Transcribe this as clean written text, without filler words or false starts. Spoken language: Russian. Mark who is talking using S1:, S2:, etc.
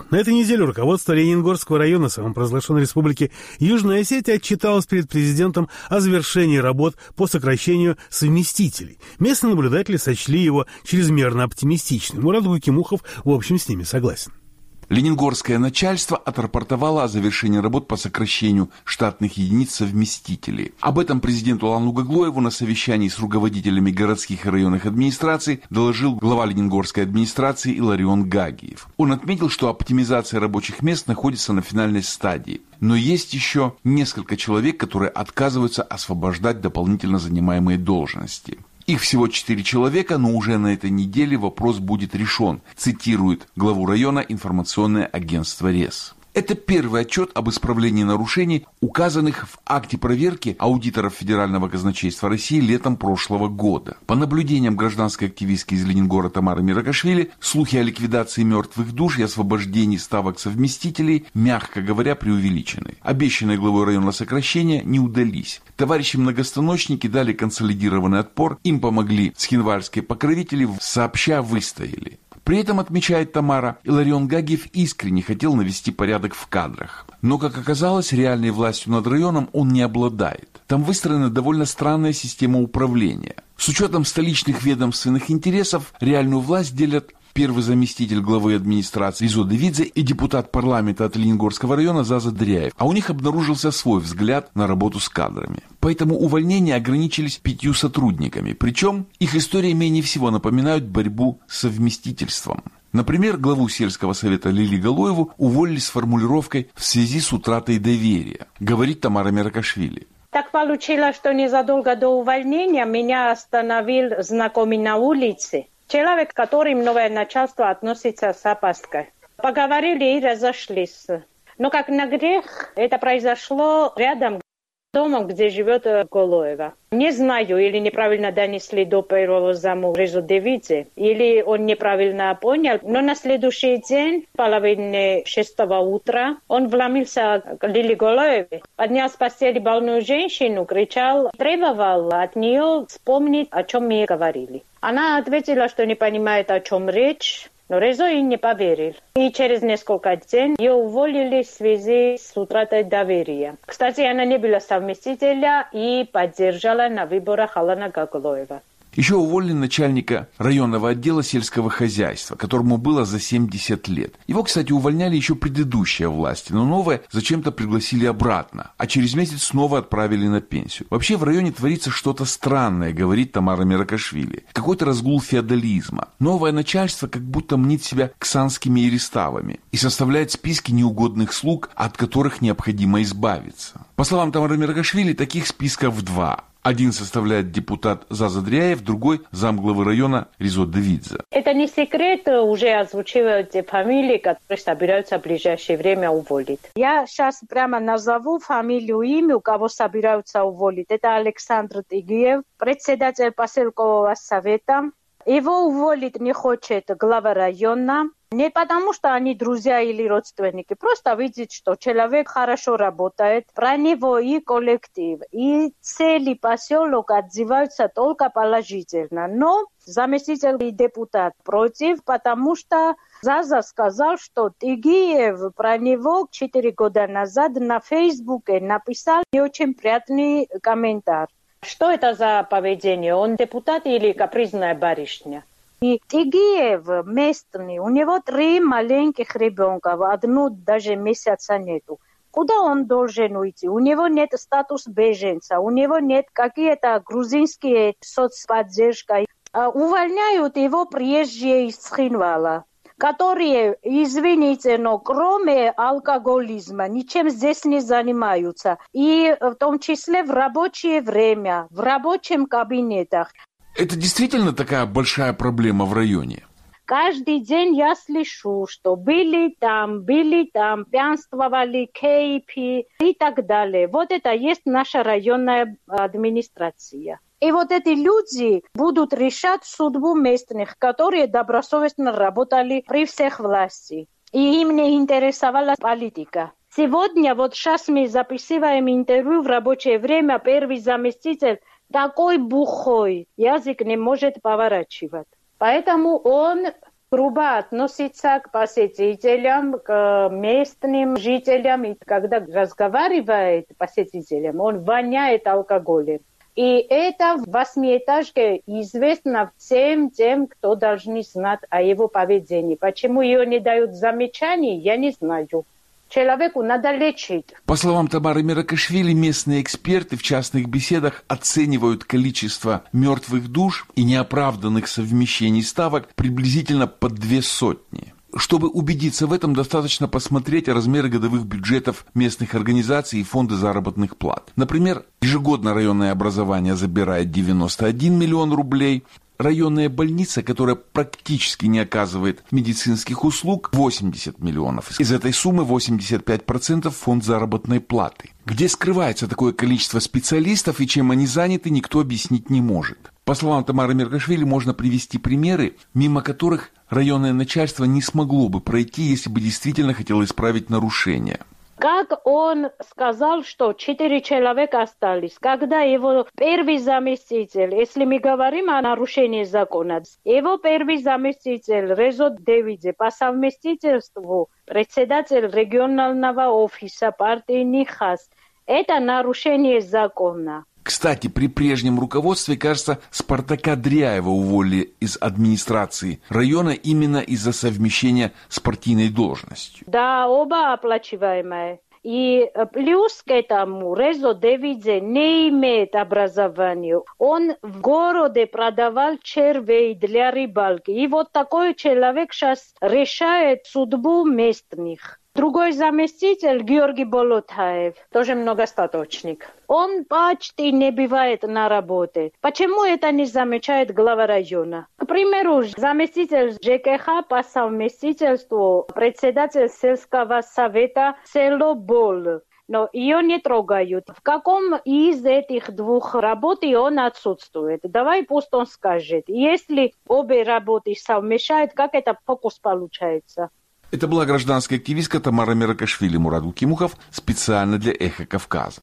S1: На этой неделе руководство Ленингорского района самопровозглашенной республики Южная Осетия отчиталось перед президентом о завершении работ по сокращению совместителей. Местные наблюдатели сочли его чрезмерно оптимистичным. Мурат Гукимухов, в общем, с ними согласен.
S2: Ленингорское начальство отрапортовало о завершении работ по сокращению штатных единиц совместителей. Об этом президенту Алану Гаглоеву на совещании с руководителями городских и районных администраций доложил глава Ленингорской администрации Иларион Гагиев. Он отметил, что оптимизация рабочих мест находится на финальной стадии. Но есть еще несколько человек, которые отказываются освобождать дополнительно занимаемые должности. Их всего 4 человека, но уже на этой неделе вопрос будет решен, цитирует главу района информационное агентство РЕС. Это первый отчет об исправлении нарушений, указанных в акте проверки аудиторов Федерального казначейства России летом прошлого года. По наблюдениям гражданской активистки из Ленингора Тамары Миракашвили, слухи о ликвидации мертвых душ и освобождении ставок совместителей, мягко говоря, преувеличены. Обещанные главой района сокращения не удались. Товарищи-многостаночники дали консолидированный отпор, им помогли схинвальские покровители, сообща выстояли. При этом, отмечает Тамара, Иларион Гагиев искренне хотел навести порядок в кадрах. Но, как оказалось, реальной властью над районом он не обладает. Там выстроена довольно странная система управления. С учетом столичных ведомственных интересов, реальную власть делят первый заместитель главы администрации Резо Давидзе и депутат парламента от Ленингорского района Заза Дряев. А у них обнаружился свой взгляд на работу с кадрами. Поэтому увольнения ограничились 5 сотрудниками. Причем их истории менее всего напоминают борьбу с совместительством. Например, главу сельского совета Лили Галоеву уволили с формулировкой «в связи с утратой доверия», говорит Тамара Миракашвили.
S3: Так получилось, что незадолго до увольнения меня остановил знакомый на улице. Человек, к которому новое начальство относится с опаской. Поговорили и разошлись. Но как на грех, это произошло рядом с домом, где живет Галоева. Не знаю, или неправильно донесли до первого зама Резо Давидзе, или он неправильно понял. Но на следующий день, в половине 6 утра, он вломился к Лиле Галоевой, поднял с постели больную женщину, кричал, требовал от нее вспомнить, о чем мы говорили. Она ответила, что не понимает, о чем речь, но Резо и не поверил. И через несколько дней ее уволили в связи с утратой доверия. Кстати, она не была совместителя и поддержала на выборах Алана Гаглоева.
S2: Еще уволили начальника районного отдела сельского хозяйства, которому было за 70 лет. Его, кстати, увольняли еще предыдущие власти, но новые зачем-то пригласили обратно, а через месяц снова отправили на пенсию. Вообще в районе творится что-то странное, говорит Тамара Миракашвили. Какой-то разгул феодализма. Новое начальство как будто мнит себя ксанскими ириставами и составляет списки неугодных слуг, от которых необходимо избавиться. По словам Тамары Миракашвили, таких списков 2. Один составляет депутат Заза Дряев, другой замглавы района Резо Давидзе.
S3: Это не секрет, уже озвучивают те фамилии, которые собираются в ближайшее время уволить. Я сейчас прямо назову фамилию, имя, кого собираются уволить. Это Александр Тигиев, председатель поселкового совета. Его уволить не хочет глава района. Не потому, что они друзья или родственники, просто видит, что человек хорошо работает, про него и коллектив, и целый поселок отзываются только положительно. Но заместитель и депутат против, потому что Заза сказал, что Тигиев про него 4 года назад на Фейсбуке написал не очень приятный комментарий. Что это за поведение? Он депутат или капризная барышня? И Тигиев местный, у него 3 маленьких ребенка, одну даже месяца нету. Куда он должен уйти? У него нет статуса беженца, у него нет какие-то грузинские соцподдержка. Увольняют его приезжие из Цхинвала, которые, извините, но кроме алкоголизма ничем здесь не занимаются. И в том числе в рабочее время, в рабочем кабинетах.
S2: Это действительно такая большая проблема в районе?
S3: Каждый день я слышу, что были там, пьянствовали, кейпи и так далее. Вот это есть наша районная администрация. И вот эти люди будут решать судьбу местных, которые добросовестно работали при всех власти. И им не интересовала политика. Сегодня, вот сейчас мы записываем интервью в рабочее время, первый заместитель такой бухой, язык не может поворачивать. Поэтому он грубо относится к посетителям, к местным жителям. И когда разговаривает с посетителем, он воняет алкоголем. И это в 8-этажке известно всем тем, кто должны знать о его поведении. Почему ее не дают замечаний, я не знаю. Человеку надо лечить.
S2: По словам Тамары Меракашвили, местные эксперты в частных беседах оценивают количество мертвых душ и неоправданных совмещений ставок приблизительно под 200. Чтобы убедиться в этом, достаточно посмотреть размеры годовых бюджетов местных организаций и фонды заработных плат. Например, ежегодно районное образование забирает 91 миллион рублей, районная больница, которая практически не оказывает медицинских услуг, 80 миллионов. Из этой суммы 85% фонд заработной платы. Где скрывается такое количество специалистов и чем они заняты, никто объяснить не может. По словам Тамары Меркашвили, можно привести примеры, мимо которых районное начальство не смогло бы пройти, если бы действительно хотело исправить нарушения.
S3: Как он сказал, что 4 человека остались, когда его первый заместитель, если мы говорим о нарушении закона, его первый заместитель Резо Девидзе по совместительству председатель регионального офиса партии НИХАС, это нарушение закона.
S2: Кстати, при прежнем руководстве, кажется, Спартака Дряева уволили из администрации района именно из-за совмещения с партийной должностью.
S3: Да, оба оплачиваемые. И плюс к этому Резо Девидзе не имеет образования. Он в городе продавал червей для рыбалки. И вот такой человек сейчас решает судьбу местных. Другой заместитель, Георгий Болотаев, тоже многостаточник. Он почти не бывает на работе. Почему это не замечает глава района? К примеру, заместитель ЖКХ по совместительству председатель сельского совета село Бол. Но ее не трогают. В каком из этих двух работ он отсутствует? Давай пусть он скажет. Если обе работы совмещают, как это фокус получается?
S2: Это была гражданская активистка Тамара Меракашвили. Мурат Гукимухов специально для «Эхо Кавказа».